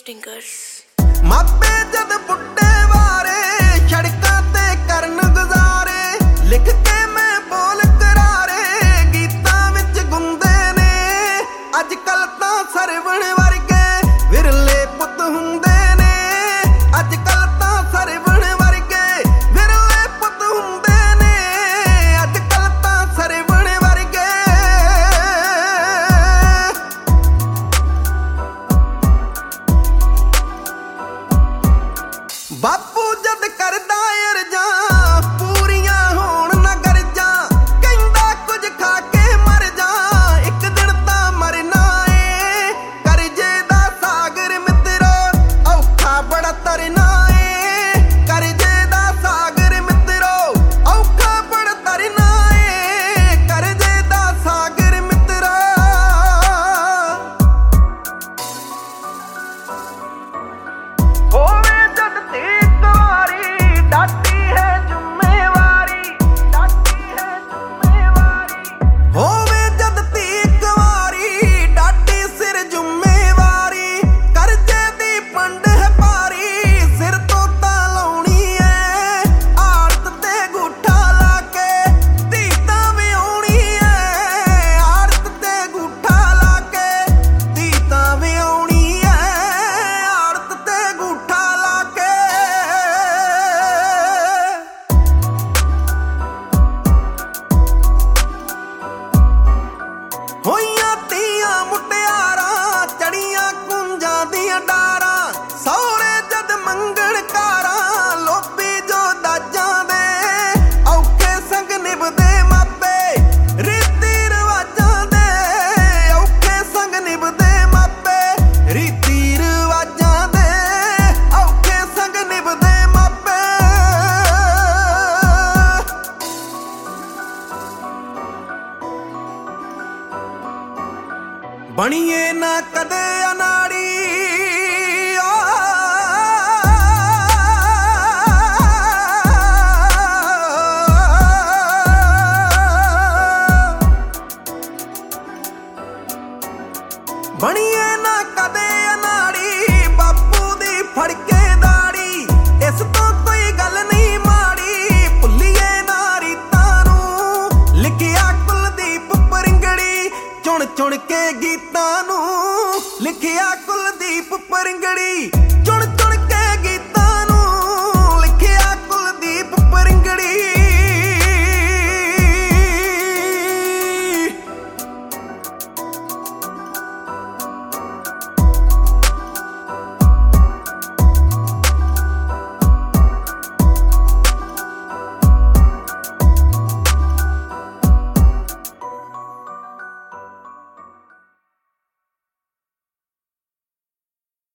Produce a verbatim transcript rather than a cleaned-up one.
Stinkers ਮਾਪੇ ਜਦ ਬੁੱਢੇ ਵਾਰੇ ਸੜਕਾਂ ਤੇ ਕਰਨ ਗੁਜ਼ਾਰੇ ਲਿਖ ਕੇ ਮੈਂ ਬੋਲ ਕਰਾਰੇ ਗੀਤਾਂ ਵਿੱਚ ਗੁੰਦੇ ਨੇ ਅੱਜ ਕੱਲ ਤਾਂ ਸਰਵਣ ਵਰਗੇ ਵਿਰਲੇ ਪੁੱਤ ਹੁੰਦੇ ਨੇ ਅੱਜ ਕੱਲ ਤਾਂ ਸਰਵਣ ਵਰਗੇ ਵਿਰਲੇ ਪੁੱਤ ਹੁੰਦੇ ਨੇ ਅੱਜ ਕੱਲ ਤਾਂ ਸਰਵਣ ਵਰਗੇ ਬਾਪੂ ਜਦ ਕਰਦਾ ਅਰਜ਼ਾਂ ਪੂਰੀਆਂ ਹੋਣ ਨਾ ਗਰਜਾਂ ਕਹਿੰਦਾ ਕੁਝ ਖਾ ਕੇ ਮਰ ਜਾ ਇੱਕ ਦਿਨ ਤਾਂ ਮਰਨਾ ਏ ਕਰਜ਼ੇ ਦਾ ਸਾਗਰ ਮਿੱਤਰੋ ਔਖਾ ਬੜਾ ਤਰਨਾ ਏ ਕਰਜ਼ੇ ਦਾ ਸਾਗਰ ਮਿੱਤਰੋ ਔਖਾ ਬੜਾ ਤਰਨਾ ਏ ਕਰਜ਼ੇ ਦਾ ਸਾਗਰ ਮਿੱਤਰੋ ਹੋਵੇ ਜਦ ਤੇ ਡਾਟੀ ਹੈ ਜ਼ਿੰਮੇਵਾਰੀ ਡਾਟੀ ਹੈ ਜ਼ਿੰਮੇਵਾਰੀ ਹੋਵੇ ਜਦ ਤੀ ਇੱਕ ਵਾਰੀ ਡਾਟੀ ਸਿਰ ਜ਼ਿੰਮੇਵਾਰੀ ਕਰਜ਼ੇ ਦੀ ਪੰਡ ਹੈ ਭਾਰੀ ਸਿਰ ਤੋਂ ਤਾਂ ਲਾਉਣੀ ਐ ਆੜਤ ਤੇ ਗੂਠਾ ਲਾ ਕੇ ਧੀ ਤਾਂ ਵਿਆਹੁਣੀ ਐ ਆੜਤ ਤੇ ਗੂਠਾ ਲਾ ਕੇ ਧੀ ਤਾਂ ਵਿਆਹੁਣੀ ਐ ਆੜਤ ਤੇ ਗੂਠਾ ਲਾ ਕੇ ਹੋਈਆਂ ਤੀਆਂ ਮੁਟਿਆਰਾਂ ਚੜੀਆਂ ਕੁੰਜਾਂ ਦੀਆਂ ਡਾਰਾਂ ਸਹੁਰੇ ਜਦ ਮੰਗਣ ਕਾਰਾਂ ਲੋਭੀ ਜੋ ਦਾਜਾਂ ਦੇ ਔਖੇ ਸੰਗ ਨਿਭਦੇ ਮਾਪੇ ਰੀਤੀ ਰਿਵਾਜਾਂ ਦੇ ਔਖੇ ਸੰਗ ਨਿਭਦੇ ਮਾਪੇ ਰੀਤੀ ਰਿਵਾਜਾਂ ਦੇ ਔਖੇ ਸੰਗ ਨਿਭਦੇ ਮਾਪੇ ਬਣੀਏ ਨਾ ਕਦੇ